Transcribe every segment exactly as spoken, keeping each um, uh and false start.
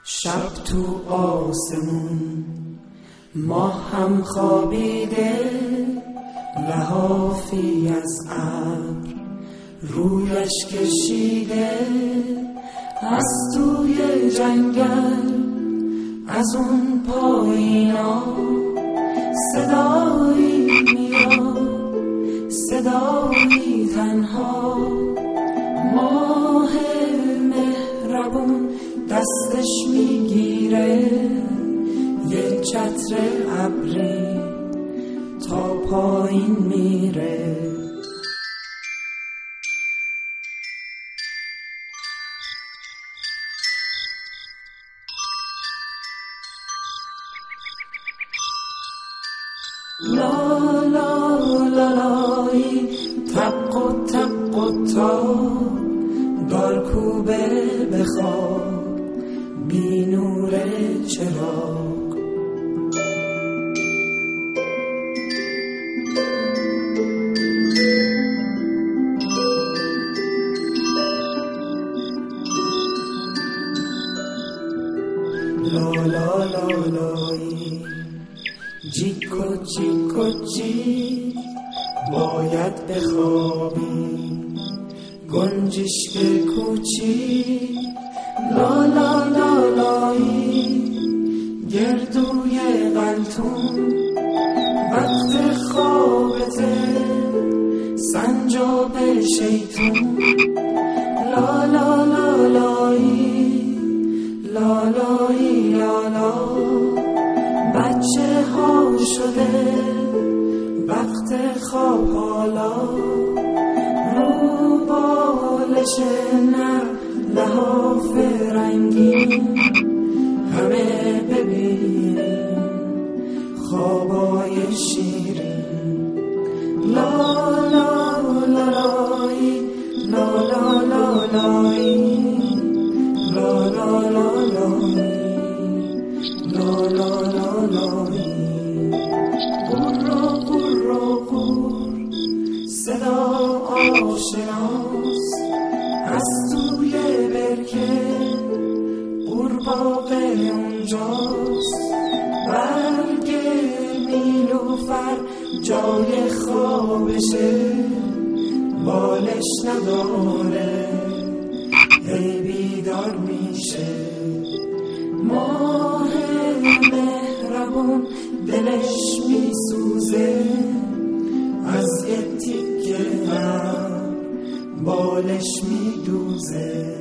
شب تو آسمون ما هم خوابیده، لحافی از ابر رویش کشیده. از توی جنگل از اون پایینا صدایی میاد، صدایی تنها. ماه مهربون دستش میگیره یه چتر ابری تا پایین میره. لا لا لا لای تق و تق و تا دارکوبه بخواب بی نور چراغ. لا لا لا لای جیکو جیکو جی باید بخوابی گنجشک کوچی. لا لا لا لای گردوی قلتون وقت خوابته سنجاب شیطون. لا لا لا لای لا لای لا لا بچه ها شده وقت خواب حالا. رو بالش نر لحاف رنگین همه ببینیم خوابای شیرین. لا لا لا لای لا لا لا لای لا لا لا لای لا لا لا لای. قرا قرا قر صدا آشناست از توی برکه قورباغه اونجاست. برگ نیلوفر جای خوابشه بالش نداره هی بیدار میشه. ماه مهربون دلش میسوزه از یه تیکه هم بالش میدوزه.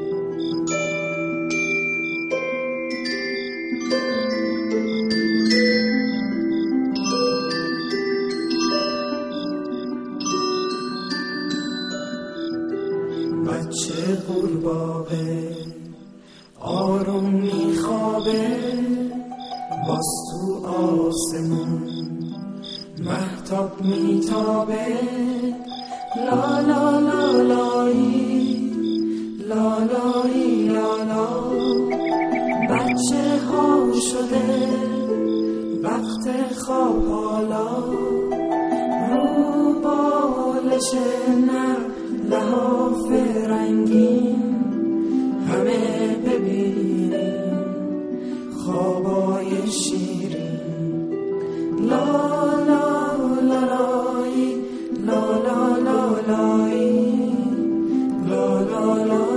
بچه قورباغه آروم میخوابه باز تو آسمون مهتاب میتابه. لا لا لا لای لا لای لا لا بچه ها شده وقت خواب حالا. رو بالش نر لحاف رنگین همه ببینیم خوابای شیرین. لا لا لا لای لا لا لا لای لا لا لا